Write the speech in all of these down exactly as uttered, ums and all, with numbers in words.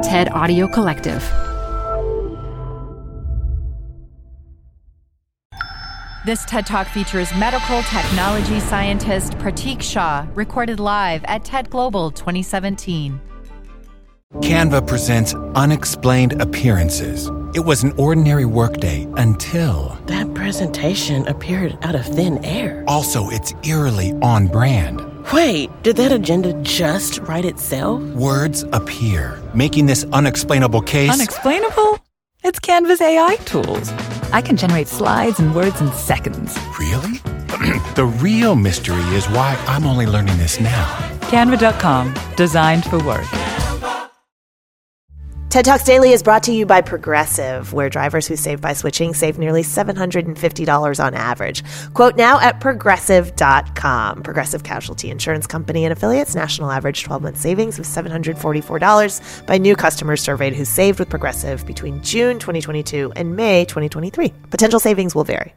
TED Audio Collective. This TED Talk features medical technology scientist Pratik Shah, recorded live at TED Global twenty seventeen. Canva presents Unexplained Appearances. It was an ordinary workday until... That presentation appeared out of thin air. Also, it's eerily on brand. Wait, did that agenda just write itself? Words appear, making this unexplainable case... Unexplainable? It's Canva's A I tools. I can generate slides and words in seconds. Really? The real mystery is why I'm only learning this now. Canva dot com, designed for work. TED Talks Daily is brought to you by Progressive, where drivers who save by switching save nearly seven hundred fifty dollars on average. Quote now at progressive dot com. Progressive Casualty Insurance Company and affiliates. National average twelve-month savings of seven hundred forty-four dollars by new customers surveyed who saved with Progressive between June twenty twenty-two and May twenty twenty-three. Potential savings will vary.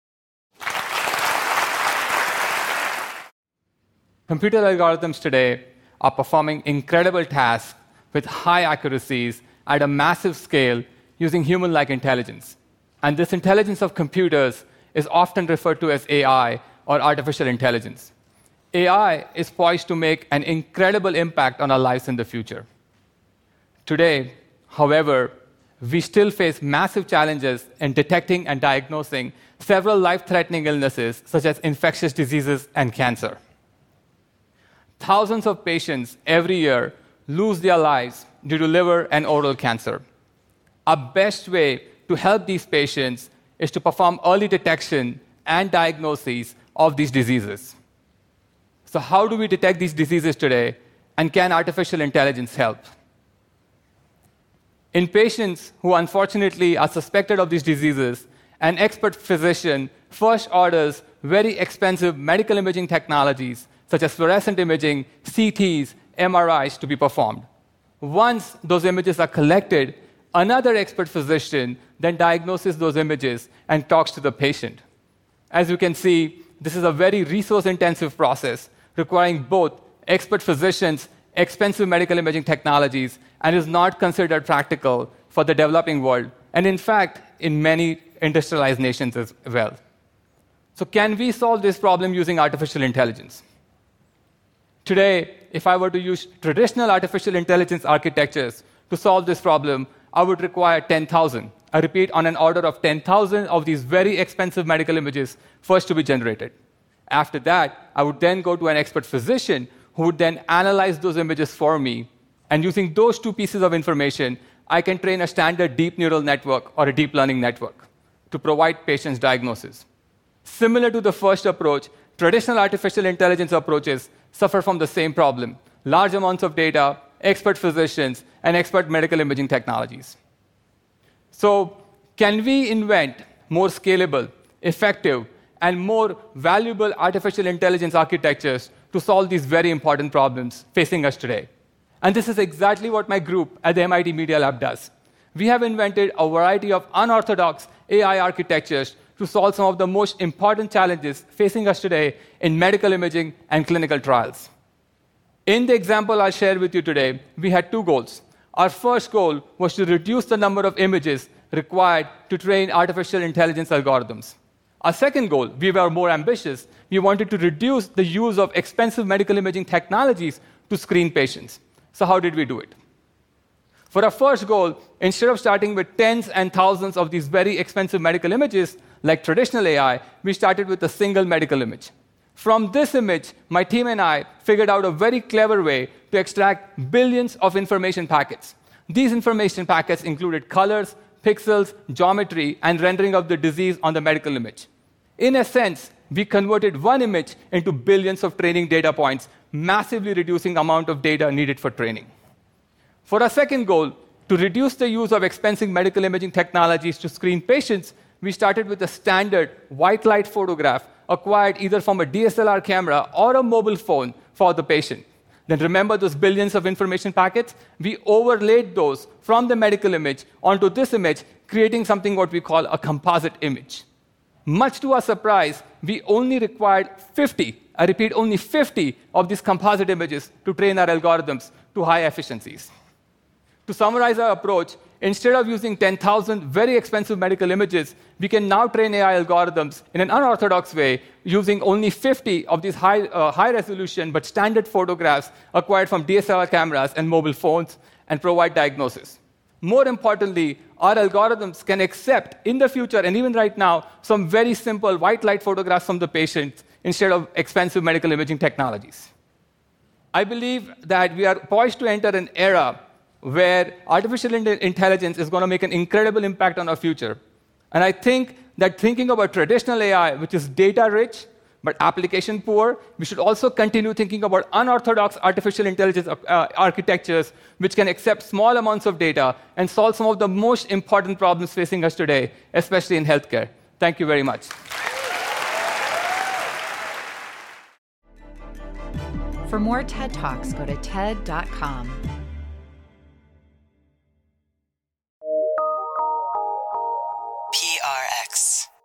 Computer algorithms today are performing incredible tasks with high accuracies at a massive scale using human-like intelligence. And this intelligence of computers is often referred to as A I, or artificial intelligence. A I is poised to make an incredible impact on our lives in the future. Today, however, we still face massive challenges in detecting and diagnosing several life-threatening illnesses, such as infectious diseases and cancer. Thousands of patients every year lose their lives due to liver and oral cancer. Our best way to help these patients is to perform early detection and diagnosis of these diseases. So how do we detect these diseases today, and can artificial intelligence help? In patients who unfortunately are suspected of these diseases, an expert physician first orders very expensive medical imaging technologies such as fluorescent imaging, C Ts, M R Is to be performed. Once those images are collected, another expert physician then diagnoses those images and talks to the patient. As you can see, this is a very resource-intensive process requiring both expert physicians, expensive medical imaging technologies, and is not considered practical for the developing world, and in fact, in many industrialized nations as well. So can we solve this problem using artificial intelligence? Today, if I were to use traditional artificial intelligence architectures to solve this problem, I would require ten thousand. I repeat, on an order of ten thousand of these very expensive medical images first to be generated. After that, I would then go to an expert physician who would then analyze those images for me. And using those two pieces of information, I can train a standard deep neural network or a deep learning network to provide patients diagnosis. Similar to the first approach, traditional artificial intelligence approaches suffer from the same problem: large amounts of data, expert physicians, and expert medical imaging technologies. So, can we invent more scalable, effective, and more valuable artificial intelligence architectures to solve these very important problems facing us today? And this is exactly what my group at the M I T Media Lab does. We have invented a variety of unorthodox A I architectures to solve some of the most important challenges facing us today in medical imaging and clinical trials. In the example I'll share with you today, we had two goals. Our first goal was to reduce the number of images required to train artificial intelligence algorithms. Our second goal, we were more ambitious. We wanted to reduce the use of expensive medical imaging technologies to screen patients. So how did we do it? For our first goal, instead of starting with tens and thousands of these very expensive medical images, like traditional A I, we started with a single medical image. From this image, my team and I figured out a very clever way to extract billions of information packets. These information packets included colors, pixels, geometry, and rendering of the disease on the medical image. In a sense, we converted one image into billions of training data points, massively reducing the amount of data needed for training. For our second goal, to reduce the use of expensive medical imaging technologies to screen patients, we started with a standard white light photograph acquired either from a D S L R camera or a mobile phone for the patient. Then remember those billions of information packets? We overlaid those from the medical image onto this image, creating something what we call a composite image. Much to our surprise, we only required fifty, I repeat, only fifty of these composite images to train our algorithms to high efficiencies. To summarize our approach, instead of using ten thousand very expensive medical images, we can now train A I algorithms in an unorthodox way using only fifty of these high, uh, high-resolution but standard photographs acquired from D S L R cameras and mobile phones and provide diagnosis. More importantly, our algorithms can accept, in the future and even right now, some very simple white light photographs from the patient instead of expensive medical imaging technologies. I believe that we are poised to enter an era where artificial intelligence is going to make an incredible impact on our future. And I think that thinking about traditional A I, which is data-rich but application poor, we should also continue thinking about unorthodox artificial intelligence uh, architectures which can accept small amounts of data and solve some of the most important problems facing us today, especially in healthcare. Thank you very much. For more TED Talks, go to ted dot com. P R X.